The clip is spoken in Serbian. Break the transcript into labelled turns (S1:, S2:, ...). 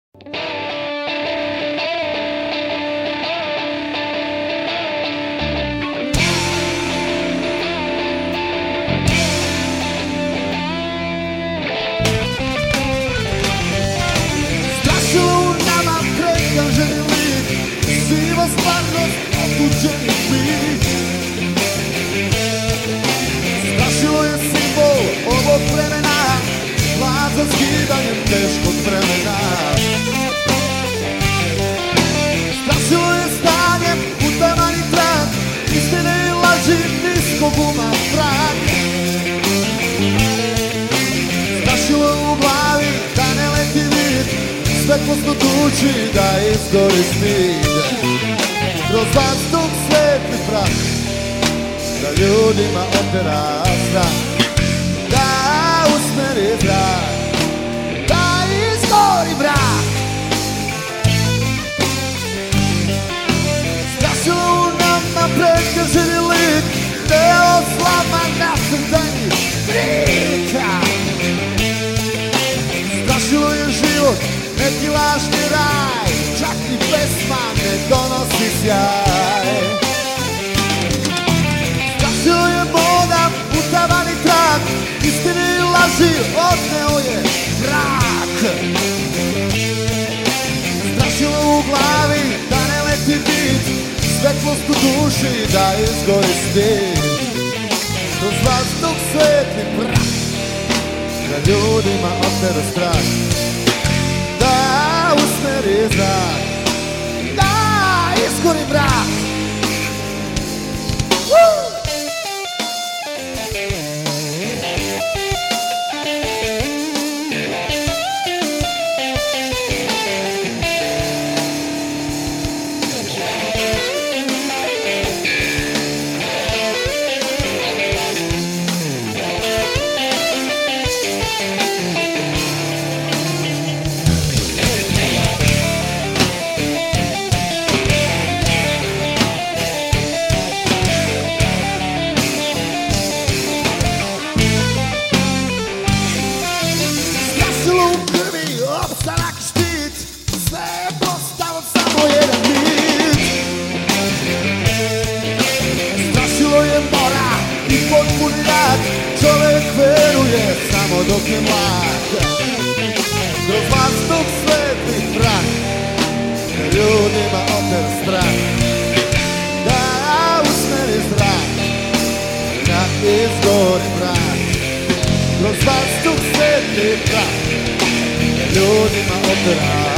S1: Strašilo nama prekaženi lik, siva stvarnost, otuđeni bit. Strašilo je simbol ovog vremena, glad za skidanjem teškog vremena. Strašilo je stanjem, utamani trag, istine i laži, niskog uma prag. Strašilo je u glavi, da ne leti vid, svetlost tuči, da izgori stid. Kroz vazduh svetli prah, da ljudima otera strah, da usmeri zrak, da izgori brak. Strašilo u nama prekršeni lik, deo slama nasrtani prika. Strašilo je život, neki lažni raj, čak ni pesma ne donosi sjaj. Strašilo je moda, utavani trak, istine i laži, odneo je mrak. Strašilo u glavi, da ne leti bit, svetlost u duši, da izgori stid. Kroz vazduh svetli prah, da ljudima otera strah, da usmeri zrak, da izgori brak. Opstanak štit, sve je postalo samo jedan mit. Strašilo je mora i potpuni rad, čovek veruje samo dok je mlad. Kroz vazduh svetli prah, da ljudima otera strah, da usmeri zrak, da izgori brak. Kroz vazduh svetli prah, ljudima otera